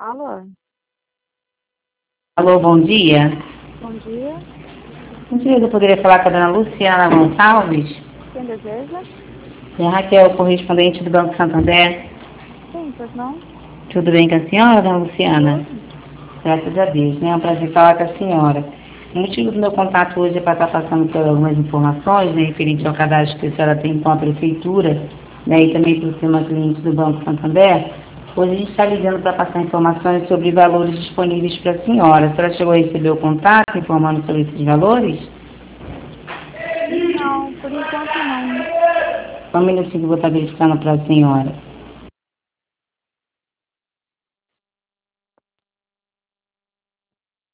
Alô? Alô, bom dia. Bom dia. Bom dia, eu poderia falar com a dona Luciana Gonçalves? Quem deseja? É a Raquel, correspondente do Banco Santander. Sim, pois não? Tudo bem com a senhora, dona Luciana? Tudo. Graças a Deus, né? É um prazer falar com a senhora. O motivo do meu contato hoje é para estar passando por algumas informações, né, referente ao cadastro que a senhora tem com a Prefeitura, né, e também por ser uma cliente do Banco Santander. Hoje a gente está ligando para passar informações sobre valores disponíveis para a senhora. A senhora chegou a receber o contrato informando sobre esses valores? Não, por enquanto não. Só um minutinho que eu vou estar verificando para a senhora.